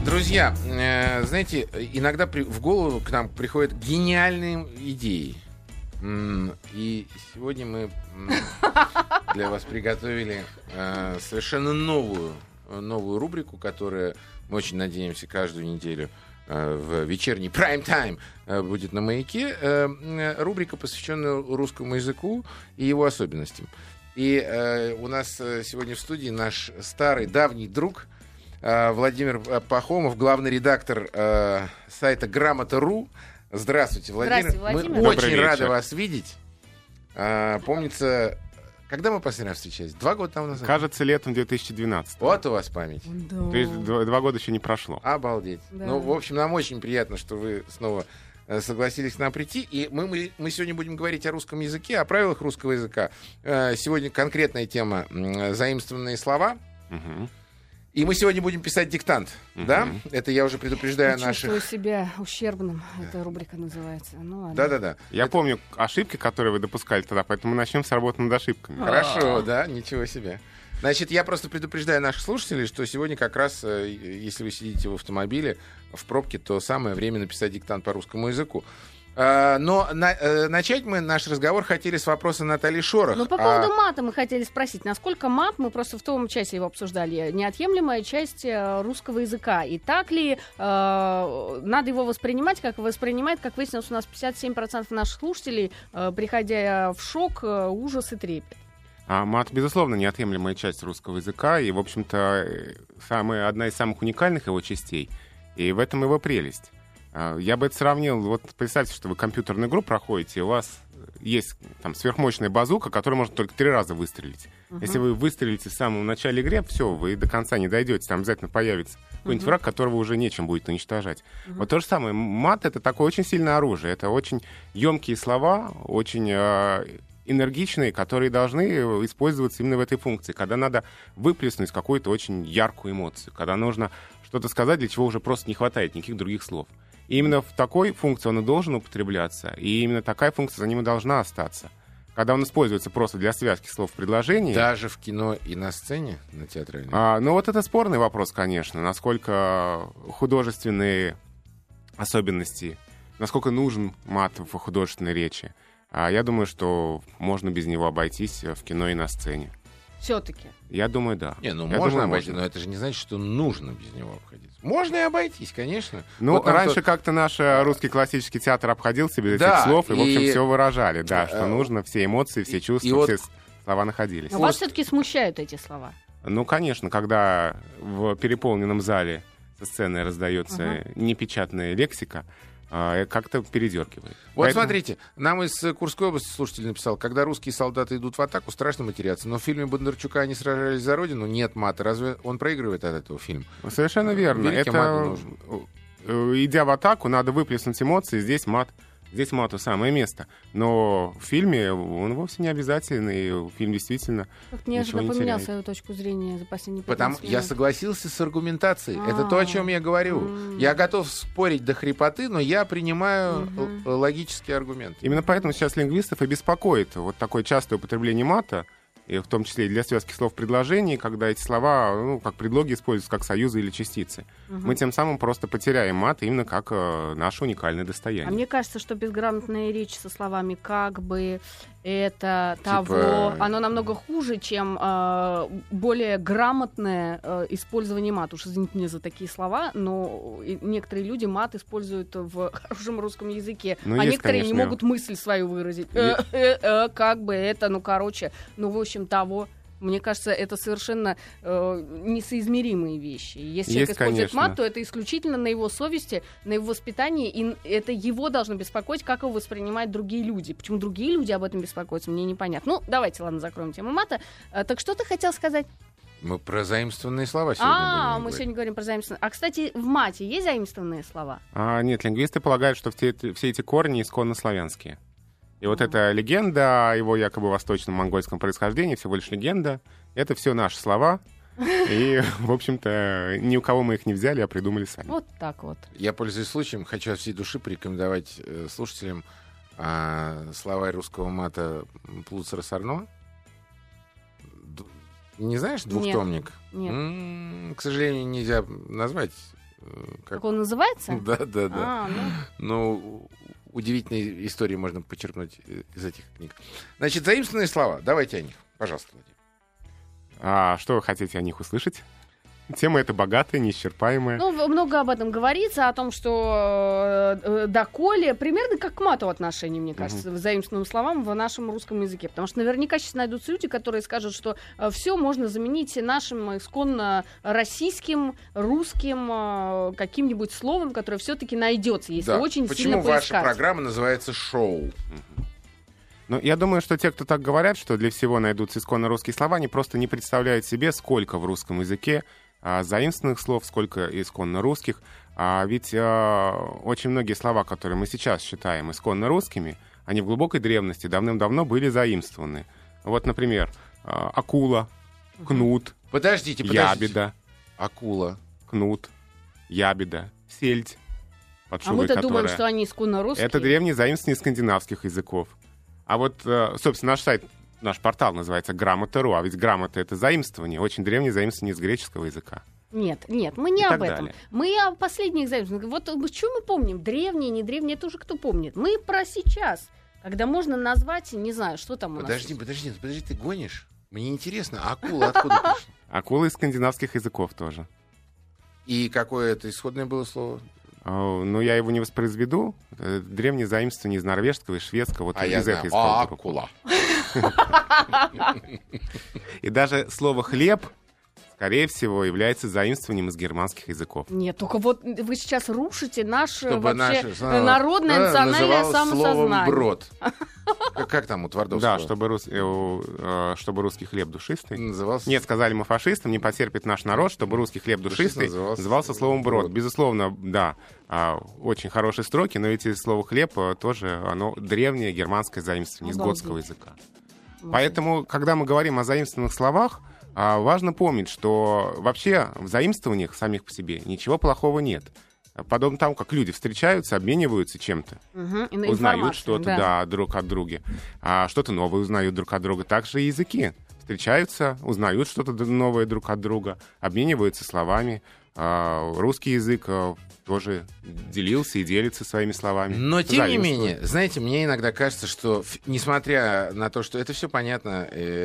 Друзья, знаете, иногда в голову к нам приходят гениальные идеи. И сегодня мы для вас приготовили совершенно новую рубрику, которая, мы очень надеемся, каждую неделю в вечерний прайм-тайм будет на «Маяке». Рубрика, посвященная русскому языку и его особенностям. И у нас сегодня в студии наш старый, давний друг Владимир Пахомов, главный редактор сайта Грамота.ру. Здравствуйте, Владимир. Здравствуйте, Владимир. Мы очень рады вас видеть. Помнится, когда мы последний раз встречались? 2 года тому назад? Кажется, летом 2012. Вот у вас память. Да. То есть 2 года еще не прошло. Обалдеть. Да. Ну, в общем, нам очень приятно, что вы снова согласились к нам прийти. И мы сегодня будем говорить о русском языке, о правилах русского языка. Сегодня конкретная тема заимствованные слова. Угу. И мы сегодня будем писать диктант, да? Это я уже предупреждаю Я чувствую наших... себя ущербным. Эта рубрика называется. Ну, ладно. Да-да-да. Я помню ошибки, которые вы допускали тогда, поэтому мы начнем с работы над ошибками. Хорошо, да, ничего себе. Значит, я просто предупреждаю наших слушателей, что сегодня как раз, если вы сидите в автомобиле, в пробке, то самое время написать диктант по русскому языку. Но начать мы наш разговор хотели с вопроса Натальи Шорох. Ну, по поводу мата мы хотели спросить, насколько мат, мы просто в том часе его обсуждали, неотъемлемая часть русского языка. И так ли надо его воспринимать, как воспринимает, как выяснилось, у нас 57% наших слушателей, приходя в шок, ужас и трепет. Мат, безусловно, неотъемлемая часть русского языка, и, в общем-то, одна из самых уникальных его частей, и в этом его прелесть. Я бы это сравнил, вот представьте, что вы компьютерную игру проходите, и у вас есть там сверхмощная базука, которая может только 3 раза выстрелить. Если вы выстрелите в самом начале игры, все, вы до конца не дойдете, там обязательно появится какой-нибудь враг, которого уже нечем будет уничтожать. Вот то же самое, мат — это такое очень сильное оружие, это очень емкие слова, очень энергичные, которые должны использоваться именно в этой функции, когда надо выплеснуть какую-то очень яркую эмоцию, когда нужно что-то сказать, для чего уже просто не хватает никаких других слов. И именно в такой функции он и должен употребляться, и именно такая функция за ним и должна остаться. Когда он используется просто для связки слов в предложении... Даже в кино и на сцене, на театральной? Ну вот это спорный вопрос, конечно, насколько художественные особенности, насколько нужен мат в художественной речи. Я думаю, что можно без него обойтись в кино и на сцене. Все-таки. Я думаю, да. Можно обойтись, но это же не значит, что нужно без него обходиться. Можно и обойтись, конечно. Ну, вот раньше как-то наш русский классический театр обходился без этих слов, и, в общем, все выражали, да, что нужно, все эмоции, все чувства, все слова находились. Но вас все-таки смущают эти слова? Ну, конечно, когда в переполненном зале со сцены раздается непечатная лексика, как-то передергивает. Вот смотрите, нам из Курской области слушатель написал: когда русские солдаты идут в атаку, страшно матеряться. Но в фильме Бондарчука «Они сражались за Родину» нет мата. Разве он проигрывает от этого фильма? Совершенно верно. Идя в атаку, надо выплеснуть эмоции, здесь мату самое место. Но в фильме он вовсе не обязательный, и фильм действительно как-то неожиданно поменял свою точку зрения за последние 15 минут. Я согласился с аргументацией. Это то, о чем я говорю. Я готов спорить до хрипоты, но я принимаю логические аргументы. Именно поэтому сейчас лингвистов и беспокоит вот такое частое употребление мата, и в том числе и для связки слов в предложении, когда эти слова, как предлоги используются, как союзы или частицы. Мы тем самым просто потеряем мат именно как наше уникальное достояние. А мне кажется, что безграмотная речь со словами «как бы», «это», «того», оно намного хуже, чем более грамотное использование мата. Уж извините меня за такие слова, но некоторые люди мат используют в хорошем русском языке, некоторые не могут мысль свою выразить. Как бы это, в общем, того. Мне кажется, это совершенно несоизмеримые вещи. Если человек использует мат, то это исключительно на его совести, на его воспитании, и это его должно беспокоить, как его воспринимают другие люди. Почему другие люди об этом беспокоятся, мне непонятно. Ну, давайте, ладно, закроем тему мата. Так что ты хотел сказать? Мы про заимствованные слова сегодня мы сегодня говорим про заимствованные. А, кстати, в мате есть заимствованные слова? Нет, лингвисты полагают, что все эти корни исконно славянские. И вот эта легенда о его якобы восточном монгольском происхождении, всего лишь легенда, это все наши слова. И, в общем-то, ни у кого мы их не взяли, а придумали сами. Вот так вот. Я, пользуясь случаем, хочу от всей души порекомендовать слушателям словарь русского мата Плуцера Сарно. Не знаешь, двухтомник? Нет. К сожалению, нельзя назвать Как он называется? Да. Ну, удивительные истории можно почерпнуть из этих книг. Значит, заимствованные слова. Давайте о них, пожалуйста, Владимир. Что вы хотите о них услышать? Тема эта богатая, неисчерпаемая. Ну, много об этом говорится, о том, что доколе, примерно как к мату отношение, мне кажется, заимствованным словам в нашем русском языке. Потому что наверняка сейчас найдутся люди, которые скажут, что все можно заменить нашим исконно российским, русским каким-нибудь словом, которое все-таки найдется, если очень сильно поискать. Почему ваша программа называется «Шоу»? Ну, я думаю, что те, кто так говорят, что для всего найдутся исконно русские слова, они просто не представляют себе, сколько в русском языке заимствованных слов, сколько исконно русских. Ведь очень многие слова, которые мы сейчас считаем исконно русскими, они в глубокой древности давным-давно были заимствованы. Вот, например, акула, кнут, Подождите. ябеда. Акула. Кнут, ябеда, сельдь. Мы-то думаем, что они исконно русские. Это древние заимствования скандинавских языков. А вот, собственно, наш сайт, наш портал называется «Грамота.ру», а ведь грамота — это заимствование, очень древнее заимствование из греческого языка. Нет, мы не об этом. Мы о последних заимствованиях. Вот что мы помним? Древние, не древние, это уже кто помнит. Мы про сейчас, когда можно назвать, не знаю, что там у нас. Подожди, ты гонишь? Мне интересно, акула откуда пришла? Акула из скандинавских языков тоже. И какое это исходное было слово? Ну, я его не воспроизведу. Древнее заимствование из норвежского и шведского. Вот из этой акула. И даже слово «хлеб», скорее всего, является заимствованием из германских языков. Нет, только вот вы сейчас русите наше вообще народное национальное самосознание. Словом «брод». Как там у Твардовского? Да, чтобы русский хлеб душистый. Назывался... Нет, сказали мы фашистам, не потерпит наш народ, чтобы русский хлеб душистый назывался словом «брод». Безусловно, да, очень хорошие строки, но эти слово «хлеб» тоже, оно древнее германское заимствование из готского языка. Поэтому, когда мы говорим о заимствованных словах, важно помнить, что вообще в заимствованиях самих по себе ничего плохого нет. Подобно тому, как люди встречаются, обмениваются чем-то, узнают что-то друг от друга, что-то новое узнают друг от друга. Также и языки встречаются, узнают что-то новое друг от друга, обмениваются словами. Русский язык тоже делился и делится своими словами. Но, тем не менее, знаете, мне иногда кажется, что, несмотря на то, что это все понятно,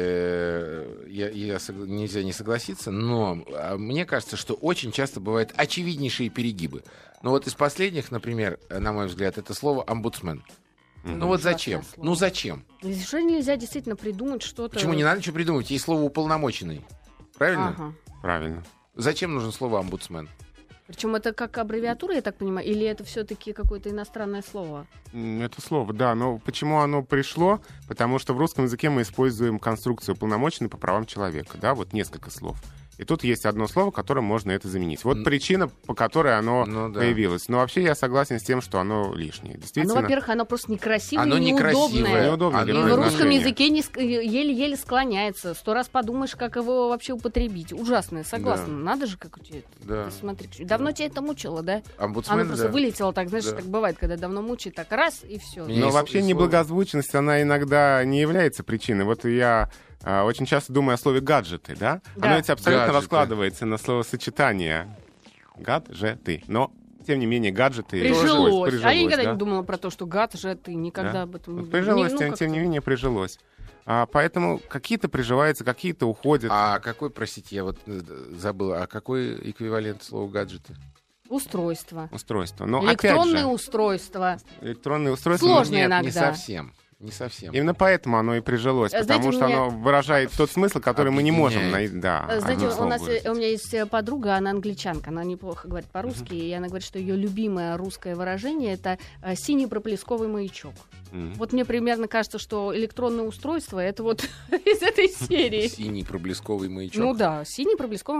нельзя не согласиться, но мне кажется, что очень часто бывают очевиднейшие перегибы. Ну вот из последних, например, на мой взгляд, это слово «омбудсмен». Ну вот зачем? Ну зачем? Что нельзя действительно придумать что-то... Почему не надо ничего придумать? Есть слово «уполномоченный». Правильно? Ага. Правильно. Зачем нужно слово «омбудсмен»? Причем это как аббревиатура, я так понимаю, или это все-таки какое-то иностранное слово? Это слово, да. Но почему оно пришло? Потому что в русском языке мы используем конструкцию «уполномоченный по правам человека». Да, вот несколько слов. И тут есть одно слово, которым можно это заменить. Вот причина, по которой оно появилось. Но вообще я согласен с тем, что оно лишнее. Действительно. Оно, во-первых, оно просто некрасивое и неудобное. И в русском языке еле-еле склоняется. 100 раз подумаешь, как его вообще употребить. Ужасное, согласна. Да. Надо же, как у тебя это смотреть. Давно тебя это мучило, да? Омбудсмен, оно просто вылетело так, знаешь, так бывает, когда давно мучает, так раз, и все. Но вообще неблагозвучность, она иногда не является причиной. Вот я... очень часто думаю о слове «гаджеты», да? Оно ведь абсолютно раскладывается на словосочетание «гаджеты». Но, тем не менее, гаджеты... Прижилось. А я никогда не думала про то, что гаджеты, никогда об этом не думала. Прижилось, тем не менее, прижилось. Поэтому какие-то приживаются, какие-то уходят. А какой, простите, я вот забыл, а какой эквивалент слова «гаджеты»? Устройство. Но электронные устройства. Электронные устройства. Сложно иногда. Не совсем. Не совсем. Именно поэтому оно и прижилось, потому что оно выражает тот смысл, который мы не можем найти. Знаете, у меня есть подруга, она англичанка, она неплохо говорит по-русски, и она говорит, что ее любимое русское выражение — это «синий проблесковый маячок». Вот мне примерно кажется, что электронное устройство — это вот из этой серии. Синий проблесковый маячок. Ну да, синий проблесковый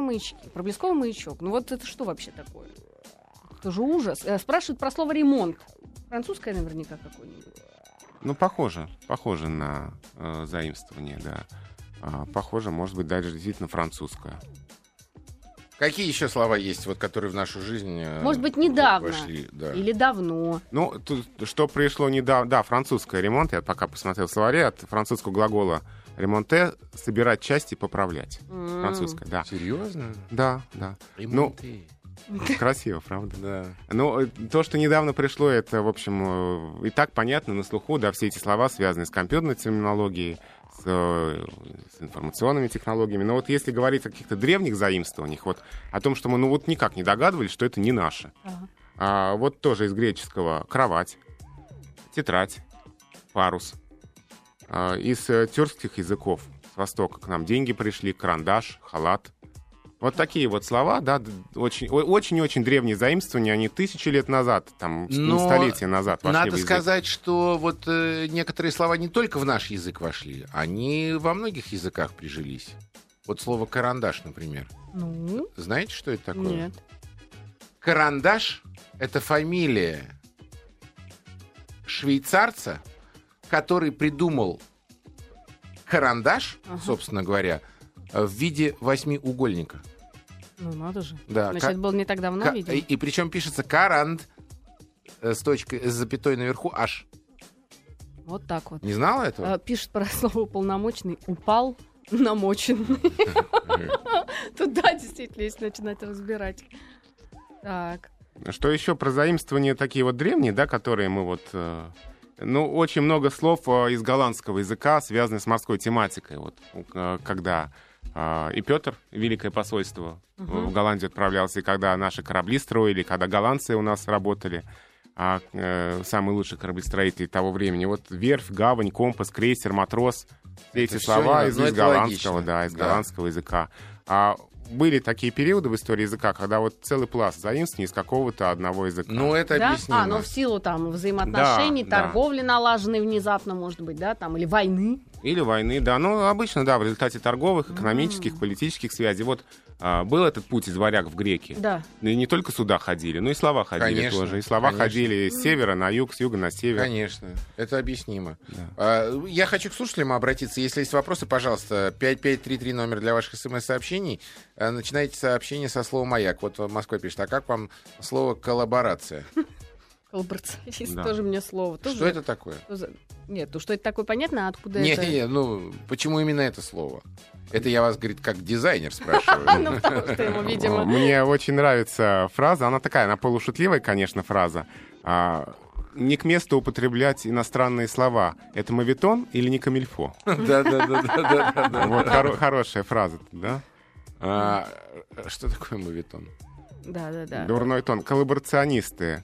маячок. Ну вот это что вообще такое? Это же ужас. Спрашивают про слово «ремонт». Французское наверняка какое-нибудь. Ну, похоже на заимствование, да. Похоже, может быть, даже действительно французское. Какие еще слова есть, вот, которые в нашу жизнь может быть, недавно вошли? Да. Или давно. Ну, тут, что пришло недавно... Да, французское ремонт. Я пока посмотрел в словаре. От французского глагола «ремонте» — собирать части, поправлять. Французское, да. Серьезно? Да. Ремонте. Красиво, правда? Да. Ну, то, что недавно пришло, это, в общем, и так понятно на слуху, да, все эти слова связаны с компьютерной терминологией, с информационными технологиями. Но вот если говорить о каких-то древних заимствованиях, вот о том, что мы, ну, вот никак не догадывались, что это не наше. Вот тоже из греческого кровать, тетрадь, парус. Из тюркских языков с востока к нам деньги пришли, карандаш, халат. Вот такие вот слова, да, очень-очень древние заимствования, они тысячи лет назад, там, столетия назад вошли в язык. Надо сказать, что вот некоторые слова не только в наш язык вошли, они во многих языках прижились. Вот слово «карандаш», например. Ну? Знаете, что это такое? Нет. Карандаш — это фамилия швейцарца, который придумал карандаш, собственно говоря, в виде восьмиугольника. Ну, надо же. Да, Значит, это было не так давно, видимо. И причем пишется каранд с запятой наверху аж. Вот так вот. Не знала этого? Пишет про слово «уполномоченный». Упал, намоченный. Тут, да, действительно, если начинать разбирать. Так. Что еще про заимствования такие вот древние, да, которые мы вот... Ну, очень много слов из голландского языка, связанных с морской тематикой. Вот, когда и Петр, Великое посольство, в Голландию отправлялся, и когда наши корабли строили, когда голландцы у нас работали, самые лучшие кораблестроители того времени. Вот верфь, гавань, компас, крейсер, матрос. Все эти слова из голландского, из голландского языка. Были такие периоды в истории языка, когда вот целый пласт заимствований из какого-то одного языка. Ну, это объяснимо. Ну, в силу там взаимоотношений, торговли налаженной внезапно, может быть, да, там, или войны. Или войны, да. Ну, обычно, да, в результате торговых, экономических, политических связей. Вот был этот путь из варяг в греки. Да. И не только сюда ходили, но и слова ходили тоже. И слова ходили с севера на юг, с юга на север. Конечно, это объяснимо. Да. Я хочу к слушателям обратиться. Если есть вопросы, пожалуйста, 5533 номер для ваших смс-сообщений. Начинайте сообщение со слова «маяк». Вот Москва пишет, а как вам слово «коллаборация»? Коллаборационист, тоже мне слово. Что это такое? Нет, что это такое, понятно, а откуда это? Не, ну, почему именно это слово? Это я вас, говорит, как дизайнер спрашиваю. Ну, потому что ему, видимо... Мне очень нравится фраза, она такая, она полушутливая, конечно, фраза. Не к месту употреблять иностранные слова. Это моветон или не камильфо? Да. Вот хорошая фраза, да? Что такое моветон? Да. Дурной тон. Коллаборационисты.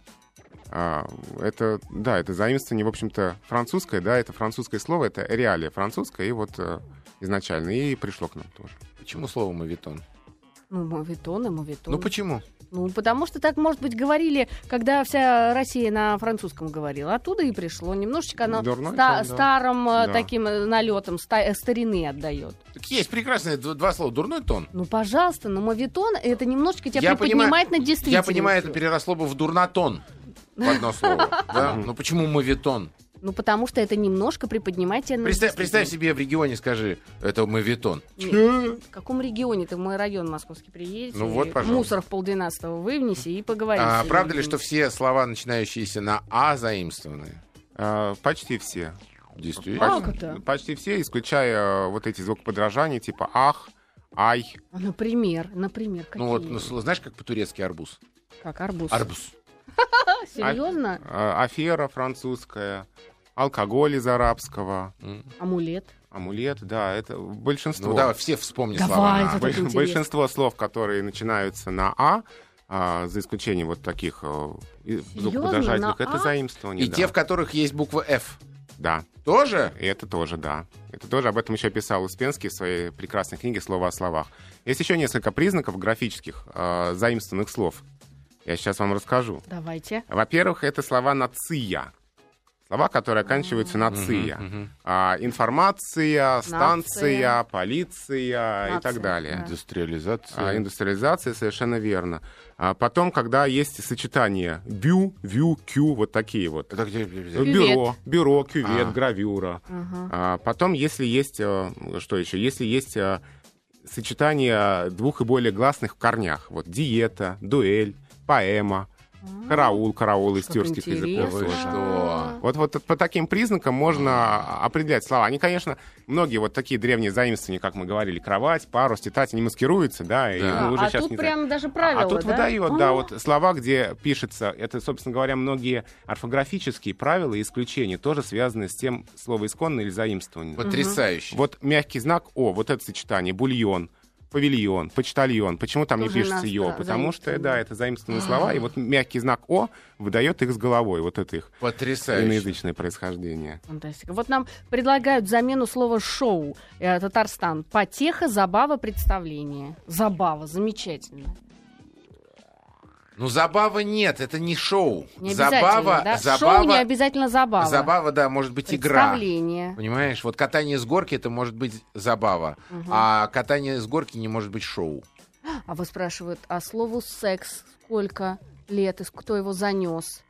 Это заимствование, в общем-то, французское, да, это французское слово, это реалия французская, и вот изначально, и пришло к нам тоже. Почему слово моветон? Ну, моветон и моветон. Ну, почему? Ну, потому что так, может быть, говорили, когда вся Россия на французском говорила. Оттуда и пришло. Немножечко оно старым таким налетом старины отдает. Так есть прекрасные два слова. Дурной тон. Ну, пожалуйста, но моветон, это немножечко тебя приподнимает над действительностью. Я понимаю, это переросло бы в дурнотон. В одно слово. Да? Ну, почему моветон? Ну, потому что это немножко приподнимает тебя над действительностью. Представь себе в регионе, скажи, это моветон. В каком регионе? Ты в мой район московский приедете, ну, вот, пожалуйста. Мусор в 11:30 вывнеси и поговорите. Правда ли, что все слова, начинающиеся на «а», заимствованы? Почти все. Действительно? Почти все, исключая вот эти звукоподражания, типа «ах», «ай». Например, какие? Ну, вот, знаешь, как по-турецки арбуз? Как арбуз? Арбуз. Серьезно? Афера французская, алкоголь из арабского. Амулет, да, это большинство. Ну да, все вспомни слова. Большинство слов, которые начинаются на «а», за исключением вот таких звукоподражательных, это заимствование. И те, в которых есть буква «ф». Да. Тоже? И это тоже, да. Это тоже, об этом еще писал Успенский в своей прекрасной книге «Слово о словах». Есть еще несколько признаков графических заимствованных слов. Я сейчас вам расскажу. Давайте. Во-первых, это слова «нация». Слова, которые оканчиваются на «ция». Информация, станция, полиция и так далее. Да. Индустриализация. Индустриализация, совершенно верно. Потом, когда есть сочетание «бю», «вю», «кю», вот такие вот. Это где? Бюро, кювет, гравюра. Потом, если есть... Что еще? Если есть сочетание двух и более гласных в корнях. Вот диета, дуэль, поэма, караул из тюркских языков. Что? Вот по таким признакам можно определять слова. Они, конечно, многие вот такие древние заимствования, как мы говорили, кровать, парус, тетрадь, они маскируются, да, и уже сейчас тут не прям даже правила, А тут да? выдает, да, вот слова, где пишется, это, собственно говоря, многие орфографические правила и исключения тоже связаны с тем словоисконным или заимствованием. Потрясающе. Вот мягкий знак «о», вот это сочетание, бульон, павильон, почтальон. Почему там не Тоже пишется «ё»? Потому что, заимствованные. да, это заимствованные слова, и вот мягкий знак «о» выдает их с головой, вот это их Потрясающе. иноязычное происхождение. Фантастика. Вот нам предлагают замену слова «шоу». Татарстан. Потеха, забава, представление. Забава. Замечательно. Ну, забава нет, это не шоу. Не Забава, обязательно, да? забава, Шоу не обязательно забава. забава, да, может быть игра. Представление. Понимаешь, вот катание с горки это может быть забава, а катание с горки не может быть шоу. А вы спрашивают, а слову «секс» сколько лет и кто его занес?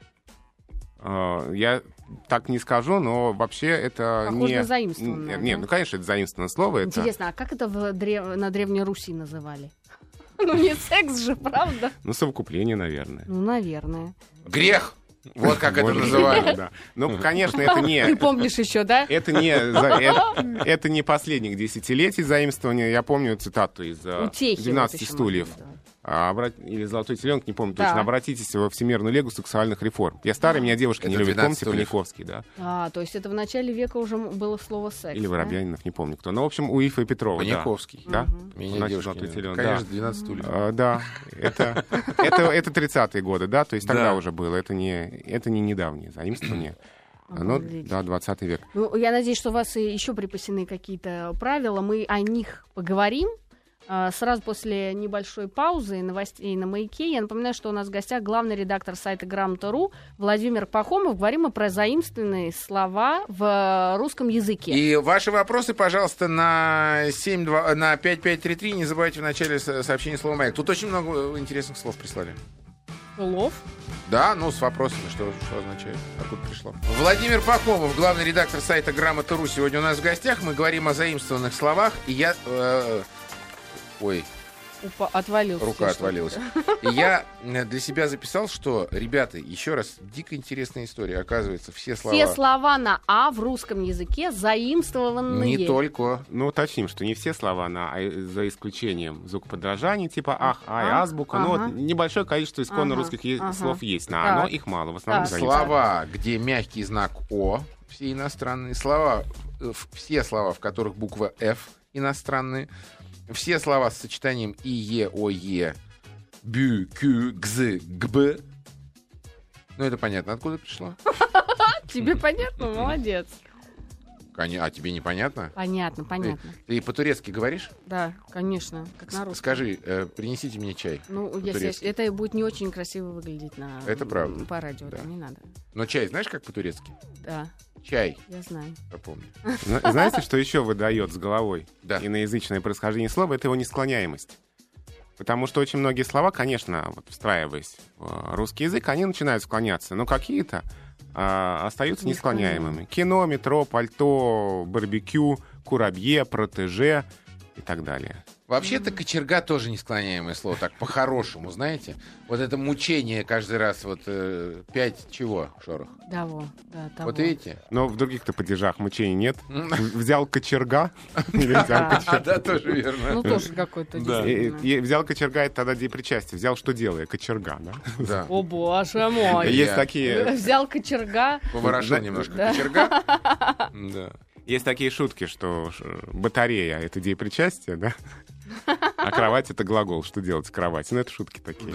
Я так не скажу, но вообще это Похоже не... на заимствованное, Нет, да? ну, конечно, это заимствованное слово. Это... Интересно, а как это на Древней Руси называли? Ну, не секс же, правда? Ну, совокупление, наверное. Ну, наверное. Грех! Вот как это Может быть, называли. да. Ну, конечно, это не... Ты помнишь еще, да? Это не последних десятилетий заимствования. Я помню цитату из Утехи. 12 вот еще стульев. можно называть. Или «Золотой теленок», не помню Да. точно. Обратитесь во Всемирную лигу сексуальных реформ. Я старый, меня девушки не Это любят. 12 Помните, стульев. Паниковский, да? А, то есть это в начале века уже было слово «секс». Или да? Воробьянинов, не помню кто. Ну, в общем, у Ифа и Петрова, да. Паниковский. Да? Меня Значит, девушки «Золотой не теленок», любят. да. Конечно, 12 стульев. Да, это 30-е годы, да, то есть тогда Да. уже было, это не недавнее заимствование, ну, Обалдеть. да, 20 век. Ну, я надеюсь, что у вас и еще припасены какие-то правила. Мы о них поговорим сразу после небольшой паузы новостей на «Маяке». Я напоминаю, что у нас в гостях главный редактор сайта Грамота.ру Владимир Пахомов. Говорим мы про заимствованные слова в русском языке. И ваши вопросы, пожалуйста, на 5533. Не забывайте в начале сообщения слова «Маяк». Тут очень много интересных слов прислали. Слов. Да, ну, с вопросами, что означает, откуда пришло. Владимир Пахомов, главный редактор сайта Грамота.ру, сегодня у нас в гостях. Мы говорим о заимствованных словах, и я... Ой, Отвалился. рука отвалилась. И я для себя записал, что, ребята, еще раз, дико интересная история. Оказывается, все слова... Все слова на «а» в русском языке заимствованные. Не только. Ну, уточним, что не все слова за исключением звукоподражаний, типа «ах», «ай», «азбука», ну, вот небольшое количество исконно русских слов есть, но их мало, в основном Так. заимствованы. Слова, где мягкий знак «о», все иностранные. Все слова, в которых буква «ф» иностранные. Все слова с сочетанием ие, ое, бю, кю, гз, гб. Ну, это понятно, откуда пришло. Тебе понятно? Молодец. А тебе непонятно? Понятно. Ты по-турецки говоришь? Да, конечно, как на русском. Скажи, принесите мне чай. Ну, по-турецки. если это будет не очень красиво выглядеть Это правда. по радио, Да. это не надо. Но чай знаешь, как по-турецки? Да, Чай, я знаю. попомни. Знаете, что еще выдает с головой Да. иноязычное происхождение слова? Это его несклоняемость. Потому что очень многие слова, конечно, вот, встраиваясь в русский язык, они начинают склоняться, но какие-то остаются несклоняемыми. Кино, метро, пальто, барбекю, курабье, протеже и так далее. Вообще-то кочерга тоже несклоняемое слово, так по-хорошему, знаете? Вот это мучение каждый раз, вот 5 чего, Шорох? Того. Вот видите? Но в других-то падежах мучений нет. Взял кочерга. Или взял кочерга. Да, тоже верно. Ну, тоже какой-то Да. действительно. Взял кочерга, это тогда депричастие. Взял, что делая? Кочерга, да? Да. О, боже мой. Есть Я- такие... Взял кочерга. Поворошил немножко Да. кочерга. Да. Есть такие шутки, что батарея — это деепричастие, да? А кровать — это глагол. Что делать с кроватью? Ну, это шутки такие.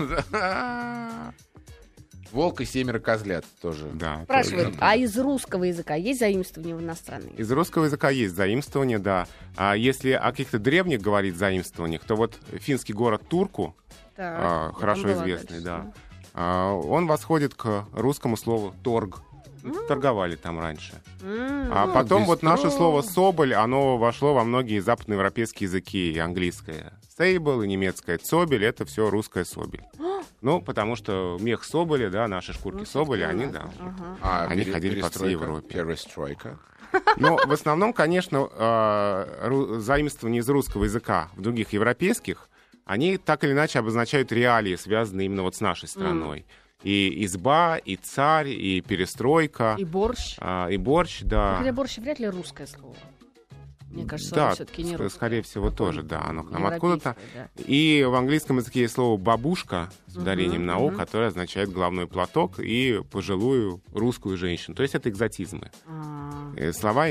Волк и 7 козлят тоже. Да. Спрашивают, тоже. а из русского языка есть заимствование в иностранный? Из русского языка есть заимствование, да. А если о каких-то древних говорить заимствованиях, то вот финский город Турку, Так, хорошо там была известный, дальше, да, он восходит к русскому слову «торг». Торговали там раньше. А потом вот бистро. наше слово «соболь», оно вошло во многие западноевропейские языки, и английское «стейбл», и немецкое «цобель» — это все русское «собель». Ну, потому что мех соболя, да, наши шкурки соболя, они, да. Они ходили по всей Европе. Перестройка. Но в основном, конечно, заимствования из русского языка в других европейских, они так или иначе обозначают реалии, связанные именно вот с нашей страной. И изба, и царь, и перестройка. И борщ. И борщ, да. Хотя борщ вряд ли русское слово. Мне кажется, да, оно все-таки не русское. Скорее всего, тоже, да. Оно к нам откуда-то. Да. И в английском языке есть слово «бабушка» с ударением на «о», которое означает головной платок и пожилую русскую женщину. То есть это экзотизмы. Слова,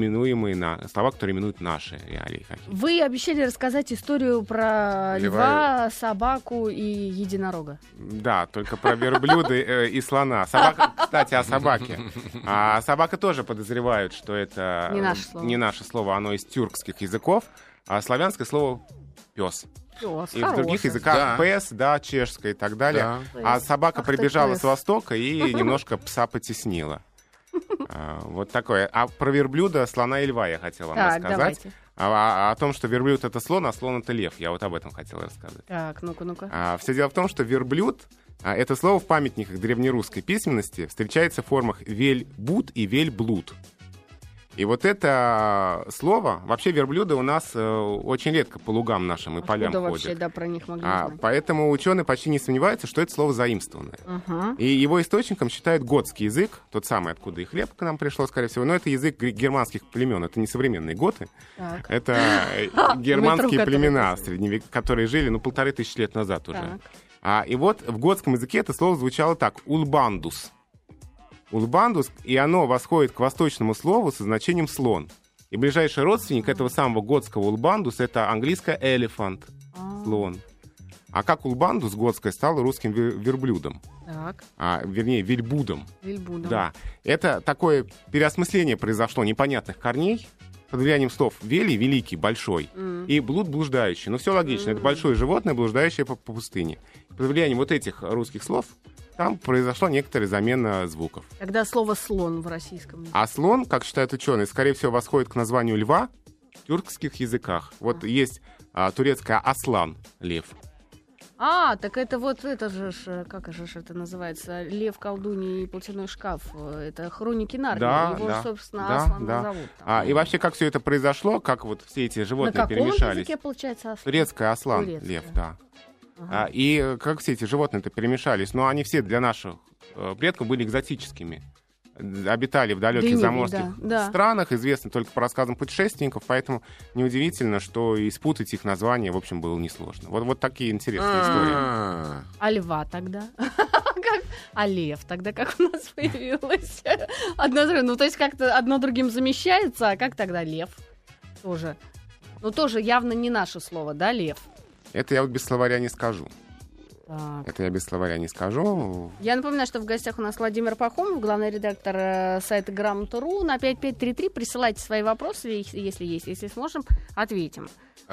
слова, которые именуют наши реалии. Вы обещали рассказать историю про льва, собаку и единорога. Да, только про верблюда и слона. Собака, кстати, о собаке. А собака тоже подозревают, что это не наше слово, оно из тюркских языков, а славянское слово «пес». И в других языках пес, да, чешское и так далее. Да. А собака прибежала с востока и немножко пса потеснила. Вот такое. А про верблюда, слона и льва я хотел вам рассказать. О том, что верблюд — это слон, а слон — это лев. Я вот об этом хотел рассказать. Так, ну-ка. Все дело в том, что верблюд — это слово в памятниках древнерусской письменности встречается в формах вельбуд и вельблуд. И вот это слово, вообще верблюды у нас очень редко по лугам нашим и полям ходят. Вообще, да, про них могли знать. Поэтому ученые почти не сомневаются, что это слово заимствованное. И его источником считают готский язык, тот самый, откуда и хлеб к нам пришло, скорее всего. Но это язык германских племен, это не современные готы. Так. Это германские племена, которые жили 1500 лет назад уже. И вот в готском языке это слово звучало так: «улбандус». Улбандус, и оно восходит к восточному слову со значением «слон». И ближайший родственник этого самого готского улбандус — это английское elephant, слон. А как улбандус готское стало русским верблюдом? Так. Вернее, вельбудом. Да. Это такое переосмысление произошло непонятных корней под влиянием слов «вели» — великий, большой, и «блуд» — блуждающий. Ну, все логично. Это большое животное, блуждающее по пустыне. Под влиянием вот этих русских слов там произошла некоторая замена звуков. Тогда слово «слон» в российском языке. А слон, как считают ученые, скорее всего, восходит к названию льва в тюркских языках. Вот есть турецкое «аслан» — лев. Так это вот это же, как же это называется? «Лев, колдунья и платяной шкаф». Это хроники Нарнии. Да, его, да, собственно, Аслан назовут. И вообще, как все это произошло, как вот все эти животные перемешались. На каком языке, получается, Аслан? Турецкое «аслан», лев, да. И как все эти животные-то перемешались, но они все для наших предков были экзотическими. Обитали в далеких заморских странах, известны только по рассказам путешественников, поэтому неудивительно, что и спутать их название, в общем, было несложно. Вот такие интересные истории. А льва тогда? А лев тогда как у нас появилось? Ну, то есть как-то одно другим замещается, а как тогда лев? Тоже. Ну, тоже явно не наше слово, да, лев? Это я вот без словаря не скажу. Так. Это я без словаря не скажу. Я напоминаю, что в гостях у нас Владимир Пахомов, главный редактор сайта Грамота.ру. На 5533 присылайте свои вопросы, если есть. Если сможем, ответим.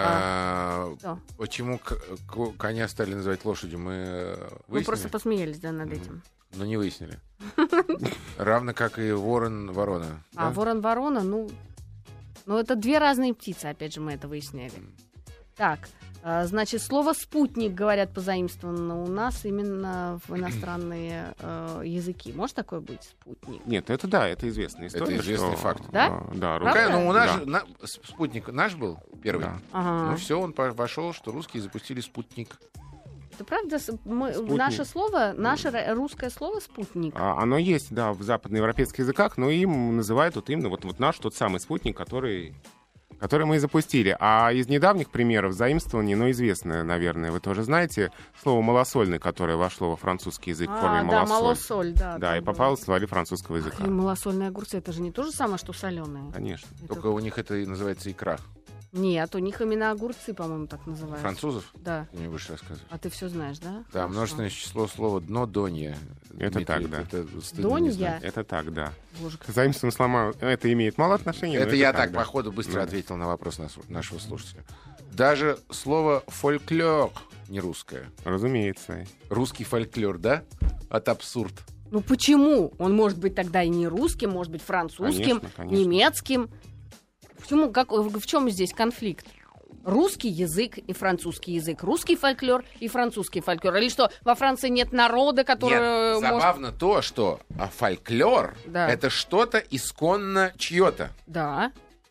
Почему коня стали называть лошадью, мы выяснили? Мы просто посмеялись, над этим. Но не выяснили. Равно как и ворон-ворона. Ворон-ворона, ну, это две разные птицы, опять же, мы это выясняли. Так. Значит, слово «спутник», говорят, позаимствовано у нас именно в иностранные языки. Может такое быть, спутник? Нет, это известная история. Это известный факт. Да? Да. У нас же спутник наш был первый. Да. Ну все, он вошел, что русские запустили спутник. Это правда? Наше слово, наше русское слово «спутник». Оно есть, да, в западноевропейских языках, но им называют именно вот наш тот самый спутник, который мы и запустили. А из недавних примеров заимствований, известное, наверное, вы тоже знаете, слово «малосольный», которое вошло во французский язык в форме «малосоль». Да, малосоль, да. Да, и попало в словари французского языка. И малосольные огурцы, это же не то же самое, что соленые. Конечно. Только у них это и называется икра. Нет, у них именно огурцы, по-моему, так называются. Французов? Да. Ты мне будешь рассказывать. А ты все знаешь, да? Да, множественное число слова «дно», «донья». Это так, да. Донья? Это так, да. Заимствованное слова, это имеет мало отношения. Это я так, по ходу, быстро ответил на вопрос нашего слушателя. Даже слово «фольклор» не русское. Разумеется. Русский фольклор, да? От абсурд. Ну почему? Он может быть тогда и не русским, может быть французским, конечно. Немецким. Почему? В чем здесь конфликт? Русский язык и французский язык. Русский фольклор и французский фольклор. Или что, во Франции нет народа, который... Нет, забавно то, что фольклор — это что-то исконно чье-то. Да.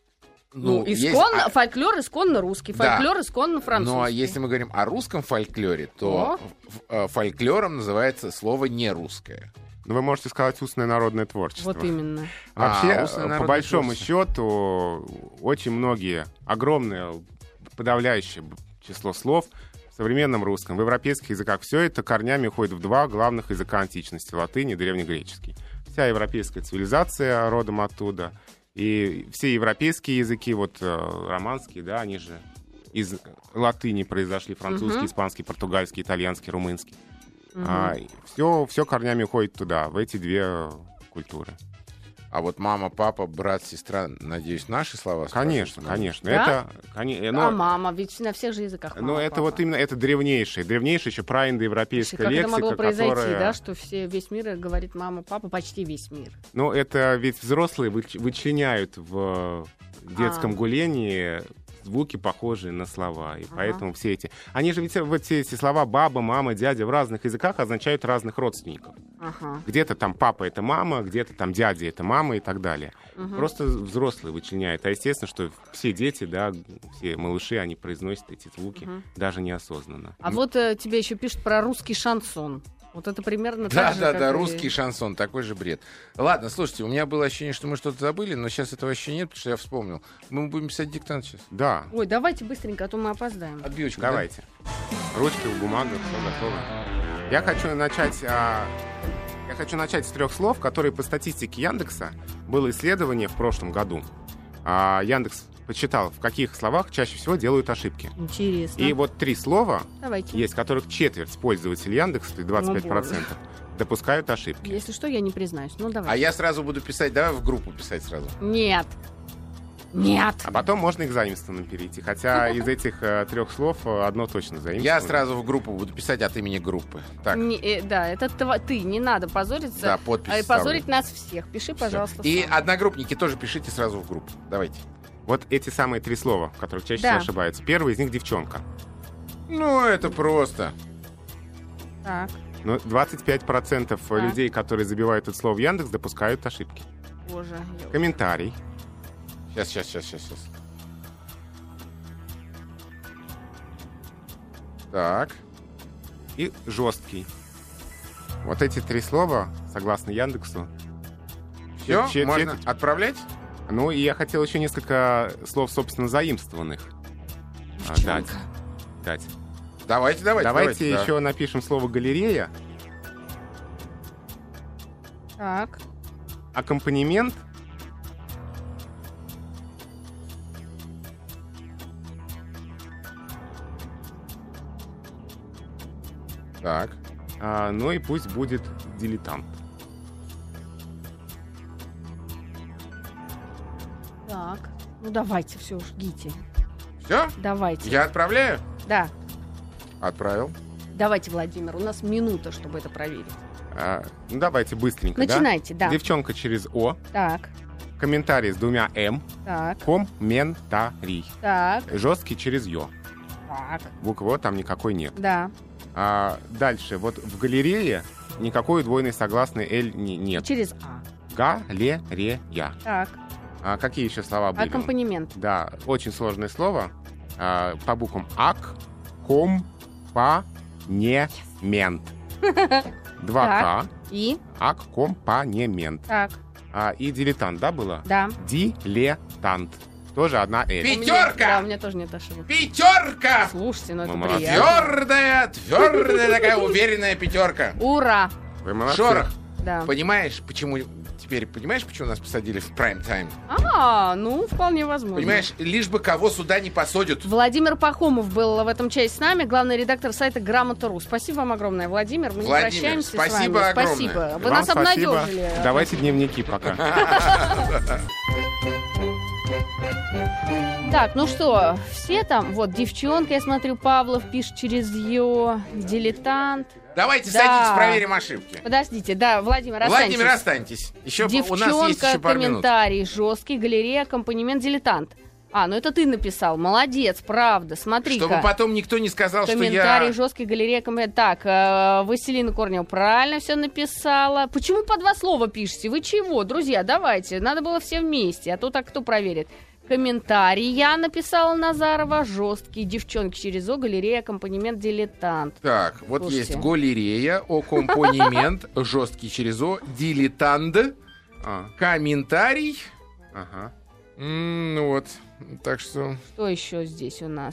фольклор исконно русский, фольклор исконно французский. Ну, а если мы говорим о русском фольклоре, то фольклором называется слово «нерусское». Ну, вы можете сказать устное народное творчество. Вот именно. Вообще, по большому счету, очень многие, огромное, подавляющее число слов в современном русском, в европейских языках, все это корнями уходит в два главных языка античности — латынь и древнегреческий. Вся европейская цивилизация родом оттуда. И все европейские языки, романские, да, они же из латыни произошли: французский, испанский, португальский, итальянский, румынский. Все корнями уходит туда, в эти две культуры. А вот мама, папа, брат, сестра, надеюсь, наши слова? Конечно. Да? А мама, ведь на всех же языках мама, это папа. вот именно, это древнейшая еще праиндоевропейская лексика, Как это могло произойти, которая... да, что весь мир говорит мама, папа, почти весь мир. Ну, это ведь взрослые вычленяют в детском гулении звуки, похожие на слова. И поэтому все эти... Они же ведь все эти слова баба, мама, дядя в разных языках означают разных родственников. Где-то там папа — это мама, где-то там дядя — это мама и так далее. Просто взрослые вычленяют. А естественно, что все дети, да, все малыши, они произносят эти звуки даже неосознанно. А вот тебе еще пишут про русский шансон. Вот это примерно так же, Да, русский шансон, такой же бред. Ладно, слушайте, у меня было ощущение, что мы что-то забыли, но сейчас этого ощущения нет, потому что я вспомнил. Мы будем писать диктант сейчас. Да. Ой, давайте быстренько, а то мы опоздаем. Отбивочку. Давайте. Да? Ручка, бумага, все готово. Я хочу начать с 3 слов, которые по статистике Яндекса было исследование в прошлом году. Яндекс подсчитал, в каких словах чаще всего делают ошибки. Интересно. И вот 3 слова Давайте. есть, которых четверть пользователей Яндекса, то есть 25%, допускают ошибки. Если что, я не признаюсь. Ну, давай. А я сразу буду писать, давай в группу писать сразу. Нет. А потом можно и к заимствованным перейти. Хотя из этих 3 слов одно точно заимствовано. Я сразу в группу буду писать от имени группы. Так. Да, это ты, не надо позориться. Да, подпись позорить нас всех. Пиши, пожалуйста. И сам. одногруппники тоже пишите сразу в группу. Давайте. Вот эти самые 3 слова, в которых чаще всего ошибаются. Первый из них — девчонка. Ну, это просто. Так. Но 25% людей, которые забивают это слово в Яндекс, допускают ошибки. Боже. Комментарий. Сейчас. Так. И жесткий. Вот эти 3 слова, согласно Яндексу. Все, можно отправлять? Ну, и я хотел еще несколько слов, собственно, заимствованных дать. Давайте еще напишем слово «галерея». Так. Аккомпанемент. Так. Ну и пусть будет дилетант. Так. Ну давайте, все, жгите. Все? Давайте. Я отправляю? Да. Отправил. Давайте, Владимир, у нас минута, чтобы это проверить. Ну давайте быстренько. Начинайте, да. Девчонка через О. Так. Комментарий с 2 М. Так. Комментарий. Так. Жесткий через Ё. Так. Буквы О там никакой нет. Да. Дальше. Вот в галерее никакой двойной согласной Л нет. Через А. Галерея. Так. Какие еще слова были? Аккомпанемент. Да, очень сложное слово. По буквам ак, ком, па, не, мент. 2К. И? Аккомпанемент. Так. И дилетант, да, было? Да. Дилетант. Тоже 1 Л. Пятерка! Да, у меня тоже нет ошибок. Пятерка! Слушайте, ну это Мы молодцы. приятно. Твердая такая уверенная пятерка. Ура! Вы молодцы. Шорох. Да. Понимаешь, почему нас посадили в прайм-тайм? Ну, вполне возможно. Понимаешь, лишь бы кого сюда не посадят. Владимир Пахомов был в этом часе с нами, главный редактор сайта Грамота.ру. Спасибо вам огромное, Владимир. Мы не прощаемся спасибо с вами. огромное. Спасибо. Вы Вам нас спасибо. обнадежили. Давайте дневники пока. Так, ну что, все там, вот, девчонка, я смотрю, Павлов пишет через Ё, дилетант. Давайте Да. садитесь, проверим ошибки. Подождите, да, Владимир, Останьтесь. Еще у нас есть еще пару минут. комментарий, жесткий, галерея, аккомпанемент, дилетант. Ну это ты написал, молодец, правда, смотри-ка. Чтобы потом никто не сказал, что Комментарий, я... жесткий, галерея, комментарий. Так, Василина Корнева правильно все написала. Почему по 2 слова пишете? Вы чего, друзья, давайте, надо было все вместе, а то так кто проверит. Комментарий я написала Назарова. Жесткие девчонки через О, галерея, аккомпанемент, дилетант. Так, вот Слушайте. есть галерея, аккомпанемент, жесткий через О, дилетант, комментарий. Ага. Ну вот, так что... Что еще здесь у нас?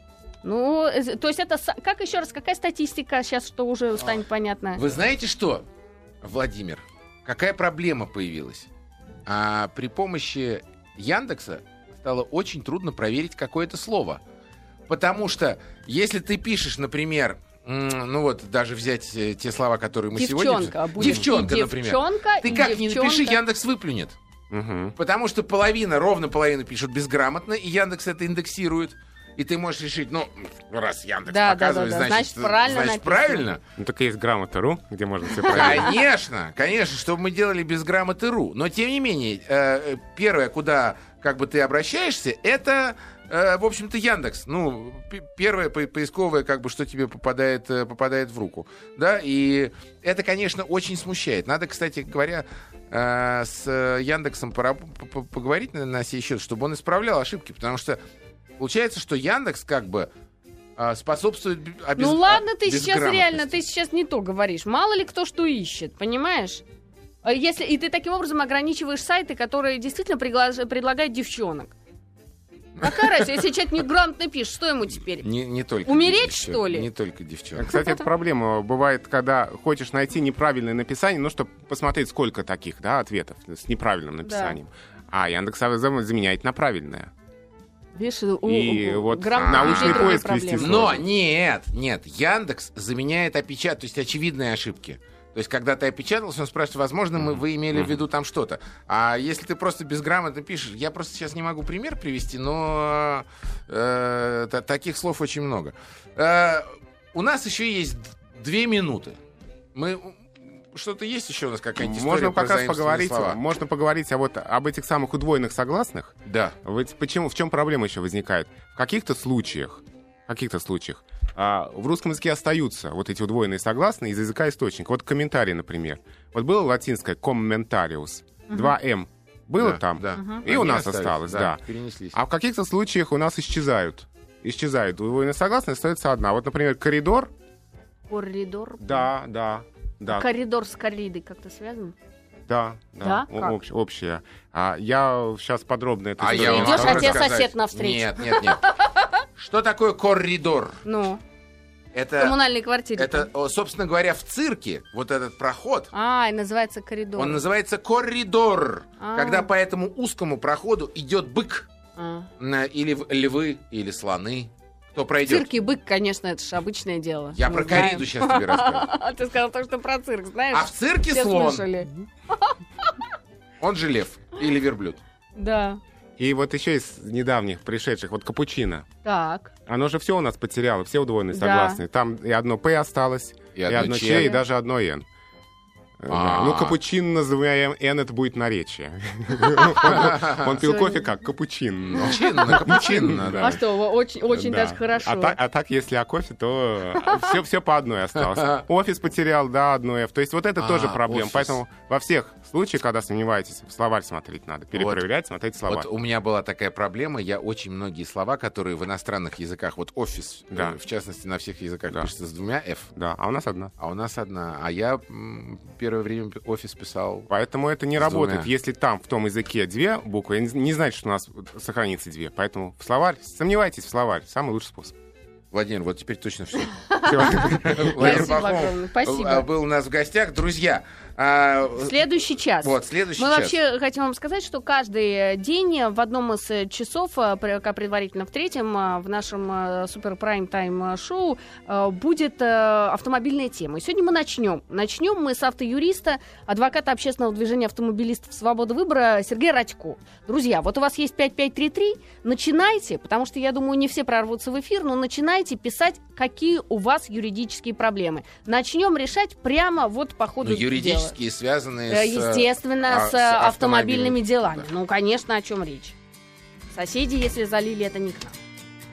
Ну, то есть это... Как еще раз, какая статистика сейчас, что уже станет понятно? Вы знаете что, Владимир? Какая проблема появилась? При помощи Яндекса стало очень трудно проверить какое-то слово. Потому что, если ты пишешь, например, ну вот, даже взять те слова, которые мы Девчонка, сегодня... Девчонка, например. Девчонка, Ты как ни напиши, Яндекс выплюнет. Угу. Потому что ровно половина пишут безграмотно, и Яндекс это индексирует. И ты можешь решить, ну, раз Яндекс показывает, значит правильно. Ну, так есть грамота.ру, где можно все проверить. Конечно, чтобы мы делали без грамоты.ру. Но, тем не менее, первое, куда как бы ты обращаешься, это, в общем-то, Яндекс. Ну, первое поисковое, как бы, что тебе попадает в руку. Да, и это, конечно, очень смущает. Надо, кстати говоря, с Яндексом поговорить на сей счет, чтобы он исправлял ошибки, потому что получается, что Яндекс как бы способствует Ну ладно, ты сейчас реально, ты сейчас не то говоришь. Мало ли кто что ищет, понимаешь? Если и ты таким образом ограничиваешь сайты, которые действительно предлагают девчонок. Какая разница, если человек неграмотно пишет, что ему теперь? Не только умереть, что ли? Не только девчонок. Кстати, это проблема. Бывает, когда хочешь найти неправильное написание, ну, чтобы посмотреть, сколько таких, да, ответов с неправильным написанием. Да. А Яндекс заменяет на правильное. Видишь, и вот научный поиск вести. Но нет, Яндекс заменяет опечатку, то есть очевидные ошибки. То есть, когда ты опечатался, он спрашивает, возможно, вы имели в виду там что-то. А если ты просто безграмотно пишешь, я просто сейчас не могу пример привести, но таких слов очень много. У нас еще есть 2 минуты. Что-то есть еще у нас какая-нибудь история можно про как раз поговорить, слова? можно поговорить об этих самых удвоенных согласных. Да. В чем проблема еще возникает? В каких-то случаях в русском языке остаются вот эти удвоенные согласные из языка источника. Вот комментарий, например. Вот было латинское комментариус, 2 «м». Было там, да. И у нас осталось, да. Перенеслись. А в каких-то случаях у нас исчезают удвоенные согласные, остается одна. Вот, например, коридор. Коридор? Да. Коридор с корридой как-то связан? Да. Общее. Я сейчас подробно это Ты идешь, а тебе сосед навстречу. Нет. Что такое коридор? Ну, это в коммунальной квартире. Это, собственно говоря, в цирке вот этот проход. И называется коридор. Он называется коридор. Когда по этому узкому проходу идет бык. Или львы, или слоны. Кто пройдет? В цирке бык, конечно, это же обычное дело. Я про корриду сейчас тебе рассказываю. Ты сказал то, что про цирк, знаешь? А в цирке все слон. Слышали. Он же лев или верблюд. Да. И вот еще из недавних пришедших, вот капучино. Так. Оно же все у нас потеряло, все удвоенные согласные. Там и одно «п» осталось, и одно «ч», и даже одно «н». Ну, капучино, называем «н», это будет наречие. Он пил кофе как капучино. Капучино, да. А что, очень даже хорошо. А так, если о кофе, то все по одной осталось. Офис потерял, да, одно «ф». То есть вот это тоже проблема. Поэтому во всех случаях, когда сомневаетесь, в словарь смотреть надо. Перепроверять, смотреть словарь. Вот у меня была такая проблема. Я очень многие слова, которые в иностранных языках, вот офис, в частности, на всех языках пишется с 2 «ф». Да, а у нас одна. А я первое время офис писал. Поэтому это не работает. Если там, в том языке 2 буквы, не значит, что у нас сохранится 2. Поэтому в словарь, сомневайтесь в словарь. Самый лучший способ. Владимир, вот теперь точно все. Спасибо. Был у нас в гостях. Друзья, следующий час. Вот, следующий час. Мы вообще хотим вам сказать, что каждый день в одном из часов, пока предварительно в 3-м, в нашем супер прайм тайм шоу будет автомобильная тема. И сегодня мы начнем. Начнем мы с автоюриста, адвоката общественного движения автомобилистов «Свобода выбора» Сергея Радько. Друзья, вот у вас есть 5533, начинайте, потому что, я думаю, не все прорвутся в эфир, но начинайте писать, какие у вас юридические проблемы. Начнем решать прямо вот по ходу дела. Связанные естественно, с автомобильными делами. Да. Ну, конечно, о чем речь. Соседи, если залили, это не к нам.